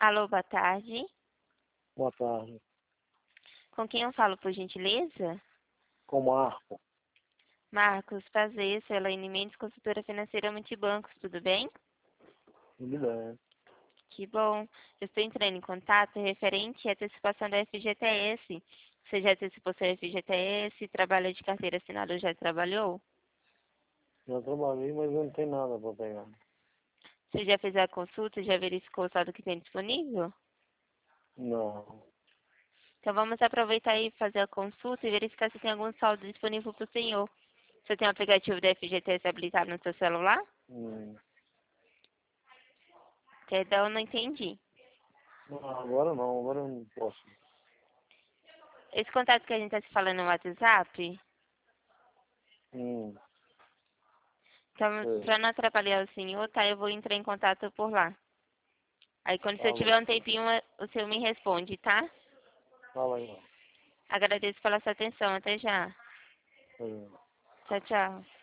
Alô, boa tarde. Boa tarde. Com quem eu falo, por gentileza? Com Marco. Marcos, prazer, sou Elaine Mendes, consultora financeira Multibancos, tudo bem? Tudo bem. Que bom. Eu estou entrando em contato referente à antecipação da FGTS. Você já antecipou seu FGTS? Trabalha de carteira assinada ou já trabalhou? Já trabalhei, mas não tem nada para pegar. Você já fez a consulta? Já verificou o saldo que tem disponível? Não. Então vamos aproveitar e fazer a consulta e verificar se tem algum saldo disponível para o senhor. Você tem o aplicativo da FGTS habilitado no seu celular? Hum. Perdão, não entendi. Não, agora não, agora eu não posso. Esse contato que a gente está se falando no WhatsApp, Hum. então, Sei. para não atrapalhar o senhor, tá? Eu vou entrar em contato por lá. Aí quando Tá você tiver bom. um tempinho, o senhor me responde, tá? Tá legal. Agradeço pela sua atenção. Até já. Tá. Tchau, tchau.